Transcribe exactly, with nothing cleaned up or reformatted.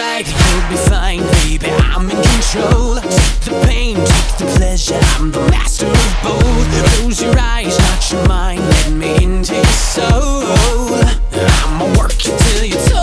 right, you'll be fine, baby, I'm in control. Take the pain, take the pleasure, I'm the master of both. Close your eyes, not your mind, let me into your soul. I'ma work you till you're told.